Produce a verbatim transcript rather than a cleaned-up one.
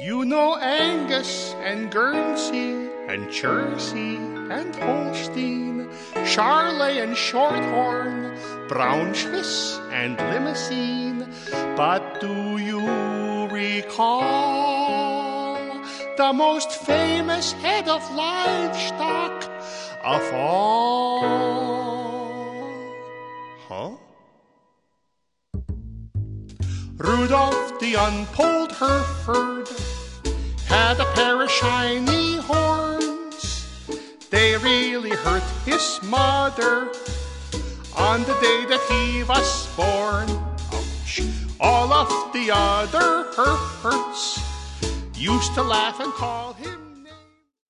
You know Angus and Guernsey and Jersey and Holstein, Charolais and Shorthorn, Brown Swiss and Limousin. But do you recall the most famous head of livestock of all? Huh? Rudolph the unpolled Hereford had a pair of shiny horns. They really hurt his mother on the day that he was born. Ouch. All of the other Herefords used to laugh and call him